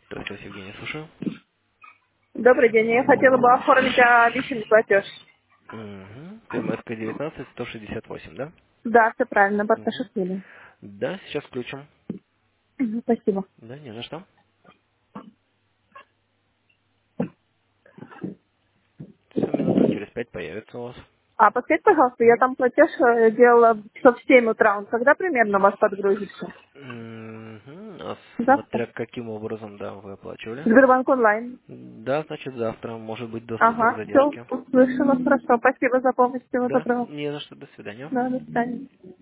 Здравствуйте, Евгений, слушаю. Добрый день. Я хотела бы оформить личный платеж. Угу. КМСК 19-168, да? Да, все правильно, Угу. Барташишвили. Да, сейчас включим. Спасибо. Да, не за что. Все, минуток через 5 появится у вас. А подскажите, пожалуйста, я там платеж делала часов в 7 утра. Он когда примерно у вас подгрузится? Угу. А Завтра? смотря каким образом, да, вы оплачивали. Сбербанк онлайн. Да, значит, завтра может быть до суток Ага, все, задержки. услышала, хорошо. Спасибо за помощь. Всего Да, доброго. не за что, до свидания. Да, до свидания.